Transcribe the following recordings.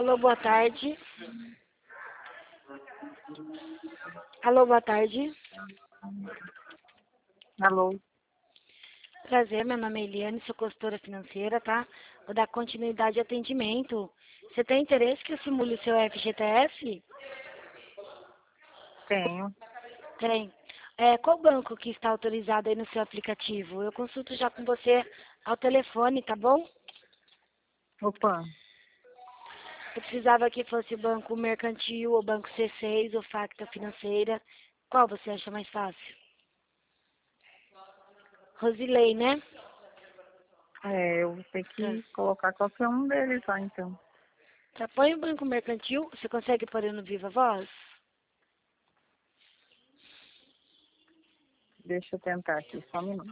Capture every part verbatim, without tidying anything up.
Alô, boa tarde. Alô, boa tarde. Alô? Prazer, meu nome é Eliane, sou consultora financeira, tá? Vou dar continuidade ao atendimento. Você tem interesse que eu simule o seu F G T S? Tenho. Tem. É, qual banco que está autorizado aí no seu aplicativo? Eu consulto já com você ao telefone, tá bom? Opa, Eu precisava que fosse o Banco Mercantil, ou Banco C seis, ou Facta Financeira. Qual você acha mais fácil? Rosilei, né? é, eu vou ter Tá. que colocar qualquer um deles lá, então. Tá, põe o Banco Mercantil. Você consegue pôr ele no Viva Voz? Deixa eu tentar aqui, só um minuto.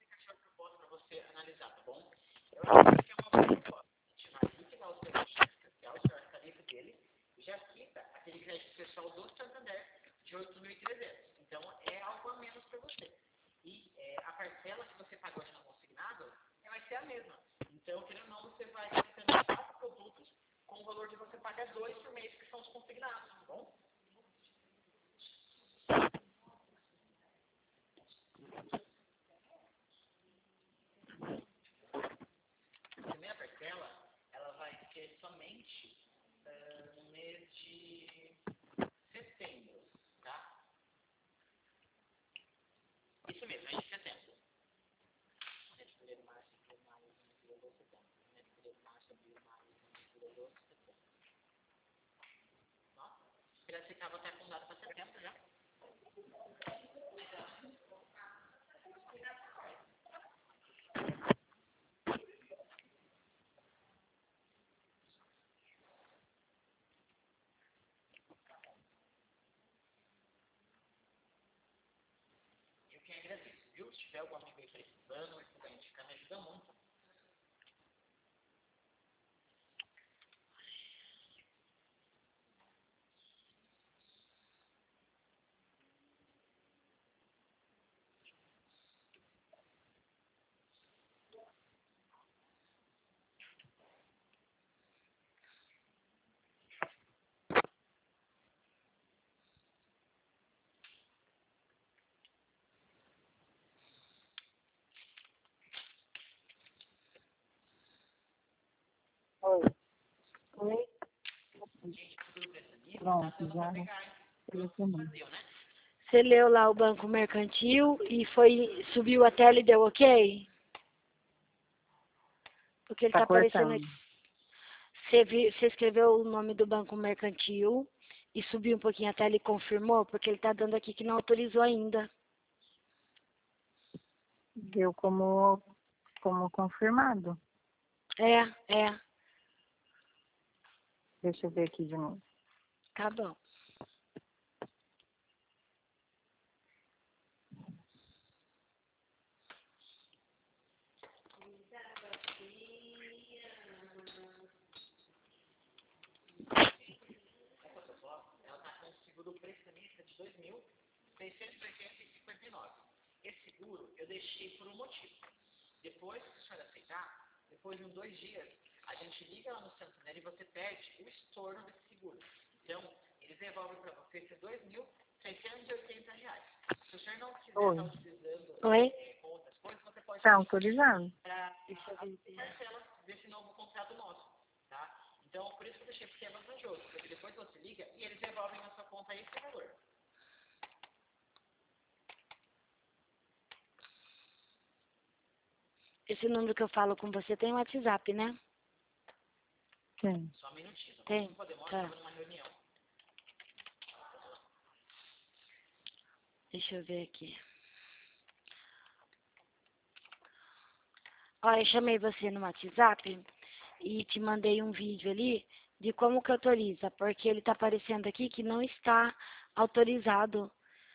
Oi. Oi? Pronto, já selecionei. Você leu lá o Banco Mercantil e foi, subiu a tela e deu ok? Porque ele Tá tá aparecendo aqui. cortando. Você, vi, você escreveu o nome do Banco Mercantil e subiu um pouquinho a tela e confirmou? Porque ele tá dando aqui que não autorizou ainda. Deu como, como confirmado. É, é. Deixa eu ver aqui de novo. Tá bom. Oi. Oi? Tá autorizado? Deixa eu ver aqui. Esse número que eu falo com você tem WhatsApp, né? Sim. Tem? Tá. Deixa eu ver aqui. Ó, eu chamei você no WhatsApp e te mandei um vídeo ali de como que autoriza, porque ele tá aparecendo aqui que não está autorizado.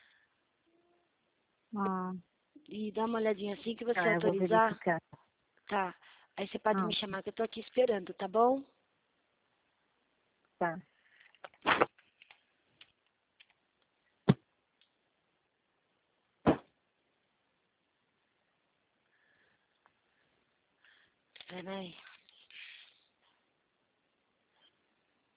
Ah, E dá uma olhadinha assim que você tá, eu vou autorizar, verificar. tá. Aí você pode Ah, me chamar que eu tô aqui esperando, tá bom? tá. Peraí.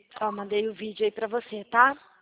Ó, mandei o vídeo aí pra você, tá?